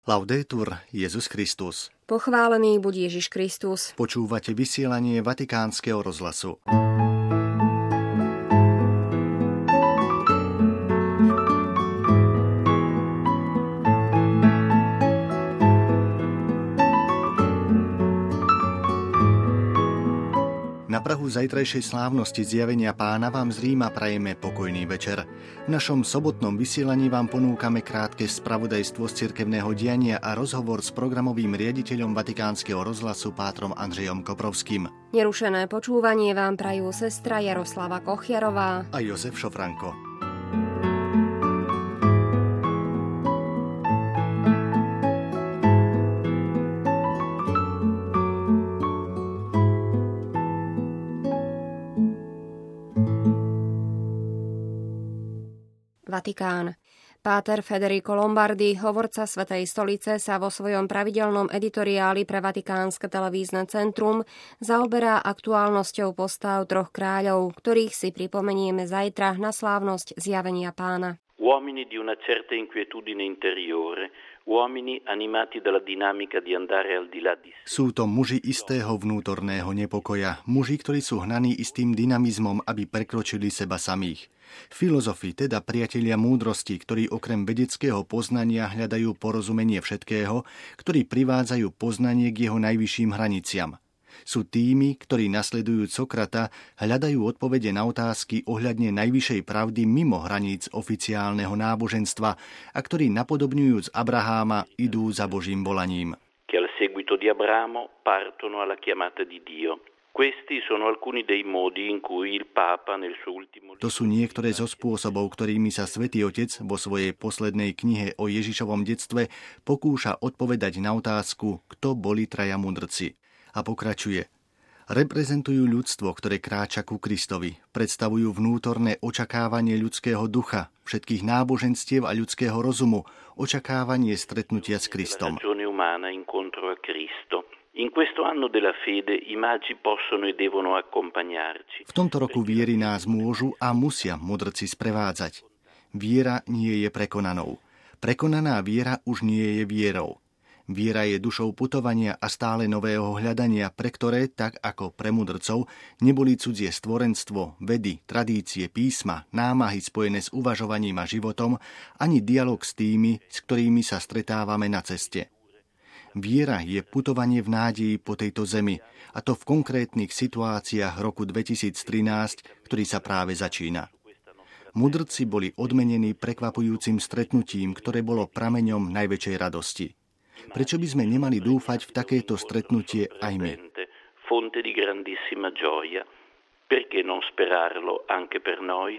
Laudetur Jesus Christus. Pochválený buď Ježiš Kristus. Počúvate vysielanie Vatikánskeho rozhlasu. Na prahu zajtrajšej slávnosti zjavenia Pána vám z Ríma prajeme pokojný večer. V našom sobotnom vysielaní vám ponúkame krátke spravodajstvo z cirkevného diania a rozhovor s programovým riaditeľom Vatikánskeho rozhlasu pátrom Andrejom Koprovským. Nerušené počúvanie vám prajú sestra Jaroslava Kochiarová a Jozef Šofranko. Vatikán. Páter Federico Lombardi, hovorca Svätej stolice, sa vo svojom pravidelnom editoriáli pre Vatikánske televízne centrum zaoberá aktuálnosťou postáv troch kráľov, ktorých si pripomenieme zajtra na slávnosť zjavenia Pána. Uomini di una certa inquietudine interiore, uomini animati dalla dinamica di andare al di là di sé. Sú to muži istého vnútorného nepokoja, muži, ktorí sú hnaní istým dynamizmom, aby prekročili seba samých. Filozofi, teda priatelia múdrosti, ktorí okrem vedeckého poznania hľadajú porozumenie všetkého, ktorí privádzajú poznanie k jeho najvyšším hraniciam. Sú tými, ktorí nasledujúc Sokrata hľadajú odpovede na otázky ohľadne najvyššej pravdy mimo hraníc oficiálneho náboženstva a ktorí napodobňujúc Abraháma idú za Božím volaním. Che al seguito di Abramo partono alla chiamata di Dio. Questi sono alcuni dei modi in cui il Papa nel suo ultimo. To sú niektoré zo spôsobov, ktorými sa Svätý Otec vo svojej poslednej knihe o Ježišovom detstve pokúša odpovedať na otázku, kto boli traja mudrci. A pokračuje. Reprezentujú ľudstvo, ktoré kráča ku Kristovi. Predstavujú vnútorné očakávanie ľudského ducha, všetkých náboženstiev a ľudského rozumu, očakávanie stretnutia s Kristom. In questo anno della fede i magi possono e devono accompagnarci. V tomto roku viery nás môžu a musia mudrci sprevádzať. Viera nie je prekonanou. Prekonaná viera už nie je vierou. Viera je dušou putovania a stále nového hľadania, pre ktoré, tak ako pre mudrcov, neboli cudzie stvorenstvo, vedy, tradície, písma, námahy spojené s uvažovaním a životom, ani dialog s tými, s ktorými sa stretávame na ceste. Viera je putovanie v nádeji po tejto zemi, a to v konkrétnych situáciách roku 2013, ktorý sa práve začína. Mudrci boli odmenení prekvapujúcim stretnutím, ktoré bolo prameňom najväčšej radosti. Prečo by sme nemali dúfať v takéto stretnutie aj my? Fonte di grandissima gioia. Perché non sperarlo anche per noi?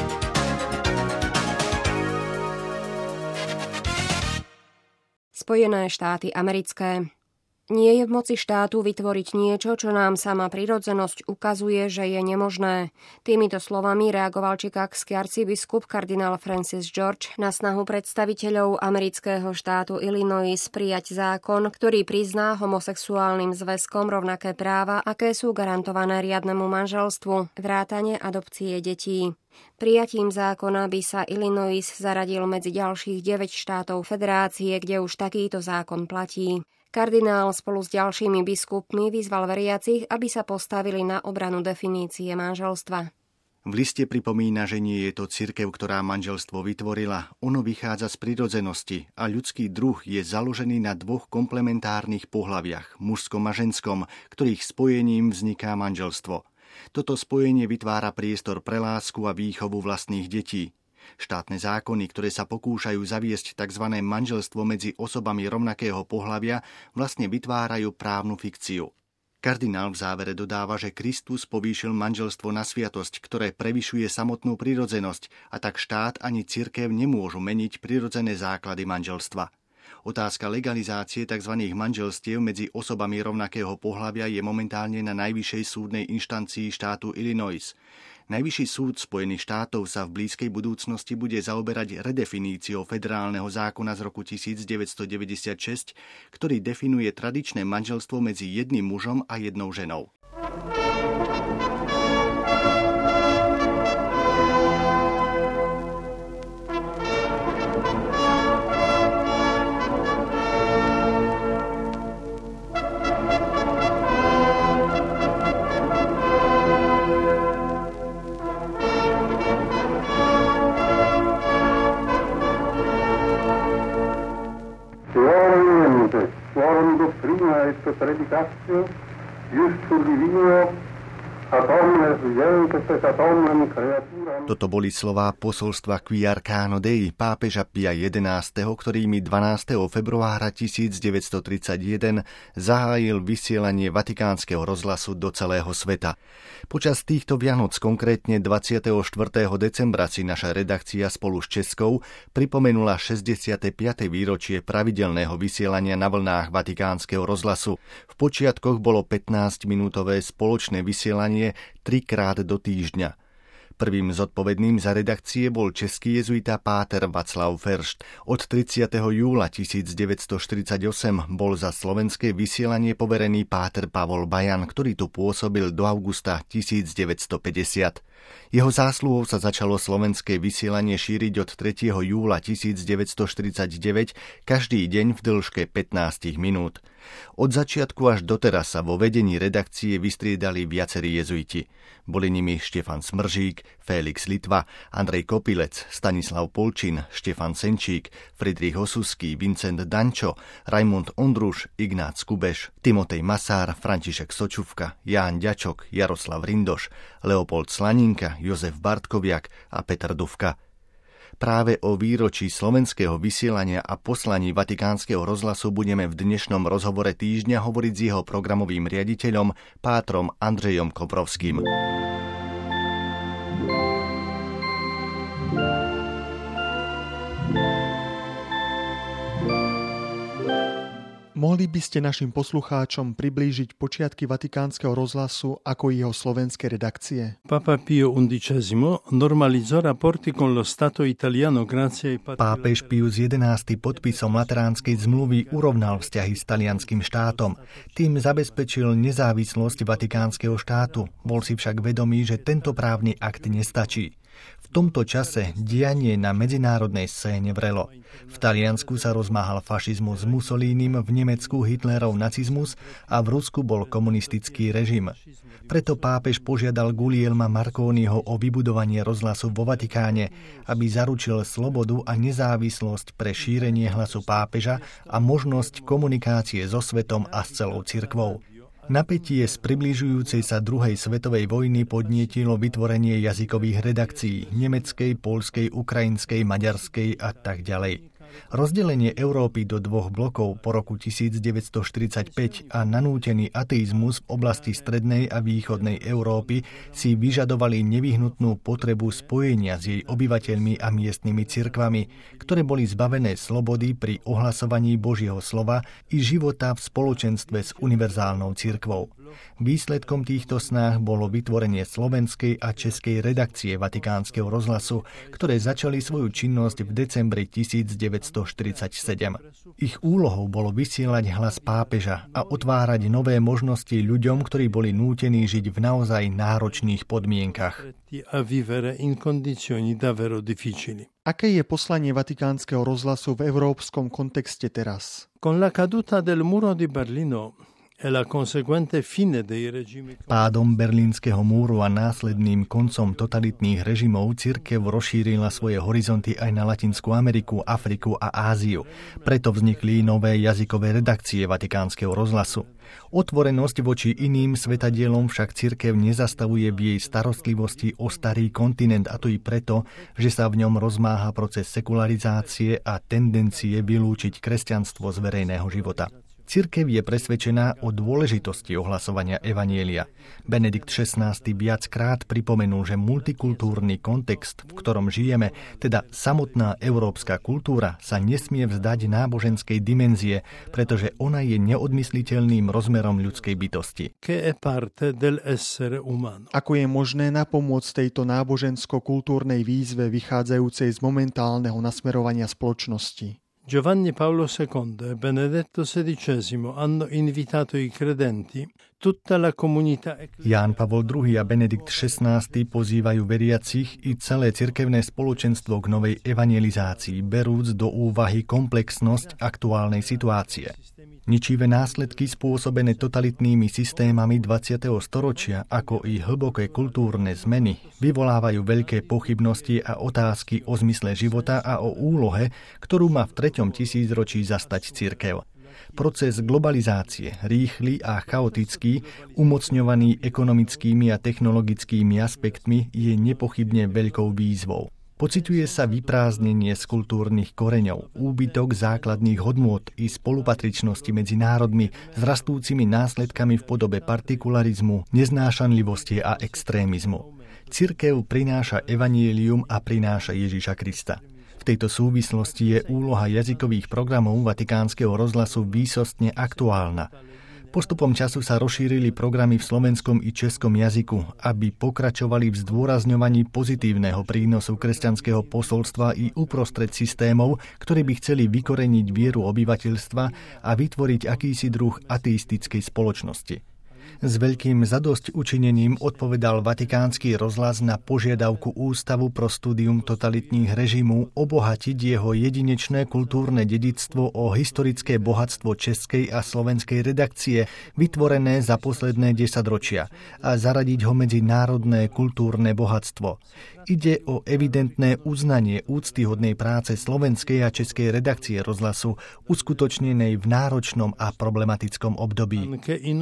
Spojené štáty americké. Nie je v moci štátu vytvoriť niečo, čo nám sama prirodzenosť ukazuje, že je nemožné. Týmito slovami reagoval chicagský arcibiskup kardinál Francis George na snahu predstaviteľov amerického štátu Illinois prijať zákon, ktorý prizná homosexuálnym zväzkom rovnaké práva, aké sú garantované riadnemu manželstvu, vrátane adopcie detí. Prijatím zákona by sa Illinois zaradil medzi ďalších 9 štátov federácie, kde už takýto zákon platí. Kardinál spolu s ďalšími biskupmi vyzval veriacich, aby sa postavili na obranu definície manželstva. V liste pripomína, že nie je to cirkev, ktorá manželstvo vytvorila. Ono vychádza z prirodzenosti a ľudský druh je založený na dvoch komplementárnych pohlaviach, mužskom a ženskom, ktorých spojením vzniká manželstvo. Toto spojenie vytvára priestor pre lásku a výchovu vlastných detí. Štátne zákony, ktoré sa pokúšajú zaviesť tzv. Manželstvo medzi osobami rovnakého pohlavia, vlastne vytvárajú právnu fikciu. Kardinál v závere dodáva, že Kristus povýšil manželstvo na sviatosť, ktoré prevyšuje samotnú prirodzenosť, a tak štát ani cirkev nemôžu meniť prirodzené základy manželstva. Otázka legalizácie tzv. Manželstiev medzi osobami rovnakého pohlavia je momentálne na najvyššej súdnej inštancii štátu Illinois. Najvyšší súd Spojených štátov sa v blízkej budúcnosti bude zaoberať redefiníciou federálneho zákona z roku 1996, ktorý definuje tradičné manželstvo medzi jedným mužom a jednou ženou. Quorum doctrina et predicatio, justus divino, ad omnes gentes et ad omnem creaturam. Toto boli slová posolstva Qui Arcano Dei pápeža Pia XI, ktorými 12. februára 1931 zahájil vysielanie Vatikánskeho rozhlasu do celého sveta. Počas týchto Vianoc, konkrétne 24. decembra, si naša redakcia spolu s Českou pripomenula 65. výročie pravidelného vysielania na vlnách Vatikánskeho rozhlasu. V počiatkoch bolo 15-minútové spoločné vysielanie 3-krát do týždňa. Prvým zodpovedným za redakcie bol český jezuita páter Václav Feršt. Od 30. júla 1948 bol za slovenské vysielanie poverený páter Pavol Bajan, ktorý tu pôsobil do augusta 1950. Jeho zásluhou sa začalo slovenské vysielanie šíriť od 3. júla 1949 každý deň v dĺžke 15 minút. Od začiatku až doteraz sa vo vedení redakcie vystriedali viacerí jezuiti. Boli nimi Štefan Smržík, Félix Litva, Andrej Kopilec, Stanislav Polčín, Štefan Senčík, Friedrich Osuský, Vincent Dančo, Raimund Ondruš, Ignác Kubeš, Timotej Masár, František Sočuvka, Ján Ďačok, Jaroslav Rindoš, Leopold Slaninka, Jozef Bartkoviak a Petr Dufka. Práve o výročí slovenského vysielania a poslaní Vatikánskeho rozhlasu budeme v dnešnom rozhovore týždňa hovoriť s jeho programovým riaditeľom, pátrom Andrejom Koprovským. Mohli by ste našim poslucháčom priblížiť počiatky Vatikánskeho rozhlasu ako jeho slovenské redakcie? Papa Pio XI normalizzò rapporti con lo Stato italiano grazie ai Pápež Pius XI podpisom Lateránskej zmluvy urovnal vzťahy s talianskym štátom. Tým zabezpečil nezávislosť Vatikánskeho štátu. Bol si však vedomý, že tento právny akt nestačí. V tomto čase dianie na medzinárodnej scéne vrelo. V Taliansku sa rozmáhal fašizmus s Mussolínim, v Nemecku Hitlerov nacizmus a v Rusku bol komunistický režim. Preto pápež požiadal Guglielma Marconiho o vybudovanie rozhlasu vo Vatikáne, aby zaručil slobodu a nezávislosť pre šírenie hlasu pápeža a možnosť komunikácie so svetom a s celou cirkvou. Napätie z približujúcej sa druhej svetovej vojny podnietilo vytvorenie jazykových redakcií nemeckej, poľskej, ukrajinskej, maďarskej a tak ďalej. Rozdelenie Európy do dvoch blokov po roku 1945 a nanútený ateizmus v oblasti strednej a východnej Európy si vyžadovali nevyhnutnú potrebu spojenia s jej obyvateľmi a miestnymi cirkvami, ktoré boli zbavené slobody pri ohlasovaní Božieho slova i života v spoločenstve s univerzálnou cirkvou. Výsledkom týchto snách bolo vytvorenie slovenskej a českej redakcie Vatikánskeho rozhlasu, ktoré začali svoju činnosť v decembri 1947. Ich úlohou bolo vysielať hlas pápeža a otvárať nové možnosti ľuďom, ktorí boli nútení žiť v naozaj náročných podmienkach. Aké je poslanie Vatikánskeho rozhlasu v európskom kontexte teraz? Con la caduta del muro di Berlino Pádom Berlínskeho múru a následným koncom totalitných režimov cirkev rozšírila svoje horizonty aj na Latinskú Ameriku, Afriku a Áziu. Preto vznikli nové jazykové redakcie Vatikánskeho rozhlasu. Otvorenosť voči iným svetadielom však cirkev nezastavuje v jej starostlivosti o starý kontinent, a to i preto, že sa v ňom rozmáha proces sekularizácie a tendencie vylúčiť kresťanstvo z verejného života. Cirkev je presvedčená o dôležitosti ohlasovania evanjelia. Benedikt XVI viackrát pripomenul, že multikultúrny kontext, v ktorom žijeme, teda samotná európska kultúra, sa nesmie vzdať náboženskej dimenzie, pretože ona je neodmysliteľným rozmerom ľudskej bytosti. Ako je možné napomôcť tejto nábožensko-kultúrnej výzve vychádzajúcej z momentálneho nasmerovania spoločnosti? Giovanni Paolo II e Benedetto XVI hanno invitato i credenti, tutta la comunità. Ján Pavol II a Benedikt XVI pozývajú veriacich i celé cirkevné spoločenstvo k novej evangelizácii, berúc do úvahy komplexnosť aktuálnej situácie. Ničivé následky spôsobené totalitnými systémami 20. storočia, ako i hlboké kultúrne zmeny, vyvolávajú veľké pochybnosti a otázky o zmysle života a o úlohe, ktorú má v 3. tisícročí zastať cirkev. Proces globalizácie, rýchly a chaotický, umocňovaný ekonomickými a technologickými aspektmi, je nepochybne veľkou výzvou. Pociťuje sa vyprázdnenie z kultúrnych koreňov, úbytok základných hodnôt i spolupatričnosti medzi národmi s rastúcimi následkami v podobe partikularizmu, neznášanlivosti a extrémizmu. Cirkev prináša evanjelium a prináša Ježiša Krista. V tejto súvislosti je úloha jazykových programov Vatikánskeho rozhlasu výsostne aktuálna. Postupom času sa rozšírili programy v slovenskom i českom jazyku, aby pokračovali v zdôrazňovaní pozitívneho prínosu kresťanského posolstva i uprostred systémov, ktorí by chceli vykoreniť vieru obyvateľstva a vytvoriť akýsi druh ateistickej spoločnosti. S veľkým zadosť učinením odpovedal Vatikánsky rozhlas na požiadavku Ústavu pro studium totalitných režimov obohatiť jeho jedinečné kultúrne dedičstvo o historické bohatstvo českej a slovenskej redakcie, vytvorené za posledné 10 ročia, a zaradiť ho medzi národné kultúrne bohatstvo. Ide o evidentné uznanie úctyhodnej práce slovenskej a českej redakcie rozhlasu, uskutočnenej v náročnom a problematickom období.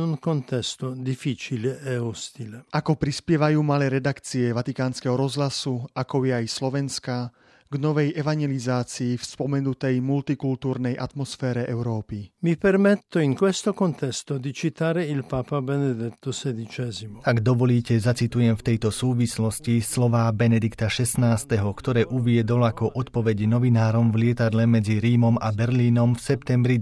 Ako prispievajú malé redakcie Vatikánskeho rozhlasu, ako je aj Slovenská, k novej evangelizácii v spomenutej multikultúrnej atmosfére Európy. Mi permetto in questo contesto di citare il Papa Benedetto XVI. Ak dovolíte, zacitujem v tejto súvislosti slová Benedikta XVI, ktoré uviedol ako odpoveď novinárom v lietadle medzi Rímom a Berlínom v septembri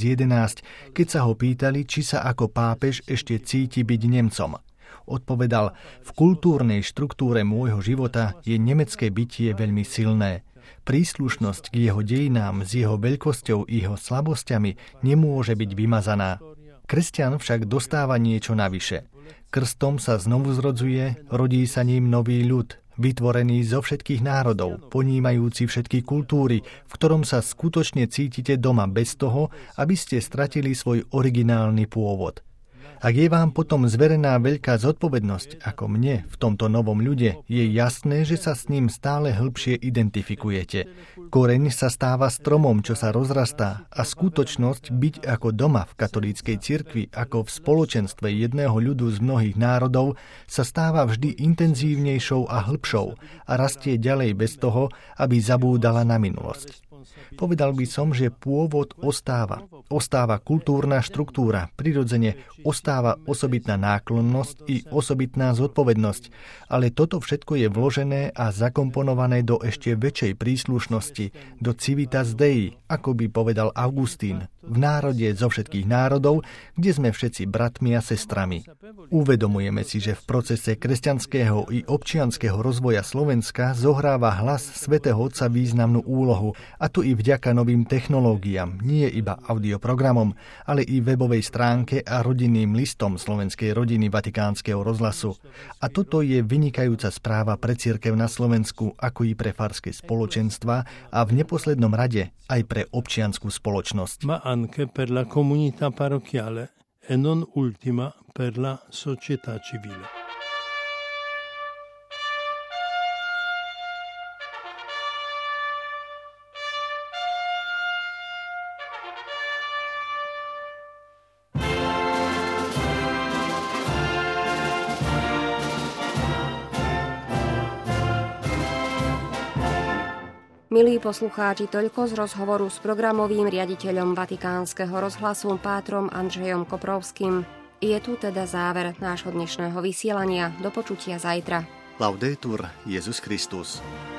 2011, keď sa ho pýtali, či sa ako pápež ešte cíti byť Nemcom. Odpovedal: v kultúrnej štruktúre môjho života je nemecké bytie veľmi silné. Príslušnosť k jeho dejinám s jeho veľkosťou i jeho slabosťami nemôže byť vymazaná. Kresťan však dostáva niečo navyše. Krstom sa znovu zrodzuje, rodí sa ním nový ľud, vytvorený zo všetkých národov, ponímajúci všetky kultúry, v ktorom sa skutočne cítite doma bez toho, aby ste stratili svoj originálny pôvod. Ak je vám potom zverená veľká zodpovednosť, ako mne v tomto novom ľude, je jasné, že sa s ním stále hĺbšie identifikujete. Koreň sa stáva stromom, čo sa rozrastá, a skutočnosť byť ako doma v katolíckej cirkvi, ako v spoločenstve jedného ľudu z mnohých národov, sa stáva vždy intenzívnejšou a hĺbšou a rastie ďalej bez toho, aby zabúdala na minulosť. Povedal by som, že pôvod ostáva. Ostáva kultúrna štruktúra, prirodzene ostáva osobitná náklonnosť i osobitná zodpovednosť, ale toto všetko je vložené a zakomponované do ešte väčšej príslušnosti, do civitas Dei, ako by povedal Augustín, v národe zo všetkých národov, kde sme všetci bratmi a sestrami. Uvedomujeme si, že v procese kresťanského i občianskeho rozvoja Slovenska zohráva hlas Svätého Otca významnú úlohu, a to i vďaka novým technológiám, nie iba audioprogramom, ale i webovej stránke a rodinným listom slovenskej rodiny Vatikánskeho rozhlasu. A toto je vynikajúca správa pre cirkev na Slovensku, ako i pre farské spoločenstva a v neposlednom rade aj pre občiansku spoločnosť. Ma anche per la comunità parrocchiale e non ultima per la società civile. Milí poslucháči, toľko z rozhovoru s programovým riaditeľom Vatikánskeho rozhlasu pátrom Andrzejom Koprovským. Je tu teda záver nášho dnešného vysielania. Do počutia zajtra. Laudetur Jesus Christus.